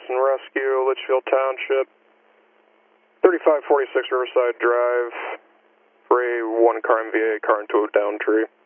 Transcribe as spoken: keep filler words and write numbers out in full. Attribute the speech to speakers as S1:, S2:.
S1: and Rescue, Litchfield Township, thirty-five forty-six Riverside Drive, for a one car M V A, car into a down tree.